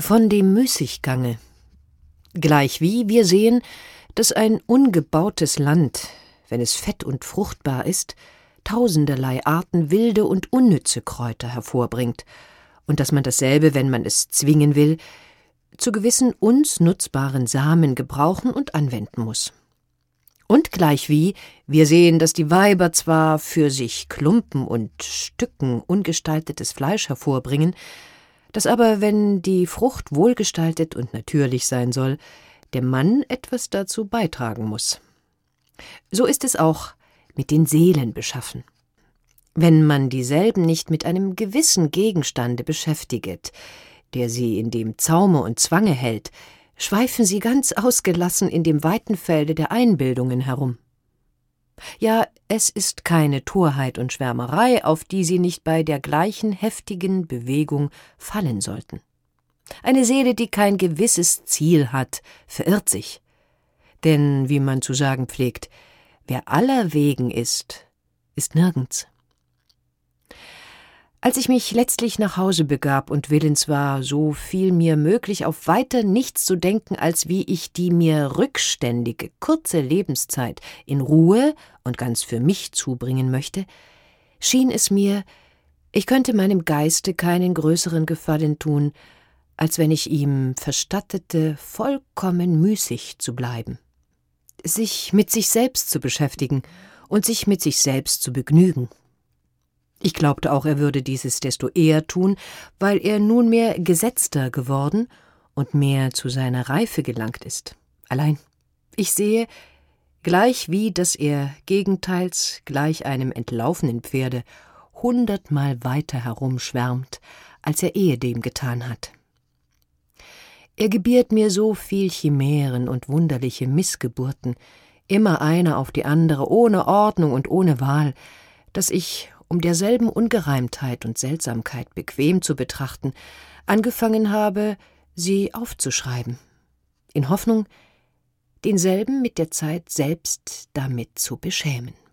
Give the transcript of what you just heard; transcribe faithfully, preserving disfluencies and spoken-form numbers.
Von dem Müßiggange. Gleichwie wir sehen, dass ein ungebautes Land, wenn es fett und fruchtbar ist, tausenderlei Arten wilde und unnütze Kräuter hervorbringt, und dass man dasselbe, wenn man es zwingen will, zu gewissen uns nutzbaren Samen gebrauchen und anwenden muß. Und gleichwie wir sehen, dass die Weiber zwar für sich Klumpen und Stücken ungestaltetes Fleisch hervorbringen, dass aber, wenn die Frucht wohlgestaltet und natürlich sein soll, der Mann etwas dazu beitragen muß. So ist es auch mit den Seelen beschaffen. Wenn man dieselben nicht mit einem gewissen Gegenstande beschäftiget, der sie in dem Zaume und Zwange hält, schweifen sie ganz ausgelassen in dem weiten Felde der Einbildungen herum. Ja, es ist keine Torheit und Schwärmerei, auf die sie nicht bei der gleichen heftigen Bewegung fallen sollten. Eine Seele, die kein gewisses Ziel hat, verirrt sich. Denn, wie man zu sagen pflegt, wer allerwegen ist, ist nirgends. Als ich mich letztlich nach Hause begab und willens war, so viel mir möglich auf weiter nichts zu denken, als wie ich die mir rückständige, kurze Lebenszeit in Ruhe und ganz für mich zubringen möchte, schien es mir, ich könnte meinem Geiste keinen größeren Gefallen tun, als wenn ich ihm verstattete, vollkommen müßig zu bleiben, sich mit sich selbst zu beschäftigen und sich mit sich selbst zu begnügen. Ich glaubte auch, er würde dieses desto eher tun, weil er nunmehr gesetzter geworden und mehr zu seiner Reife gelangt ist. Allein, ich sehe, gleichwie, dass er gegenteils gleich einem entlaufenen Pferde hundertmal weiter herumschwärmt, als er ehedem getan hat. Er gebiert mir so viel Chimären und wunderliche Missgeburten, immer eine auf die andere, ohne Ordnung und ohne Wahl, dass ich, um derselben Ungereimtheit und Seltsamkeit bequem zu betrachten, angefangen habe, sie aufzuschreiben, in Hoffnung, denselben mit der Zeit selbst damit zu beschämen.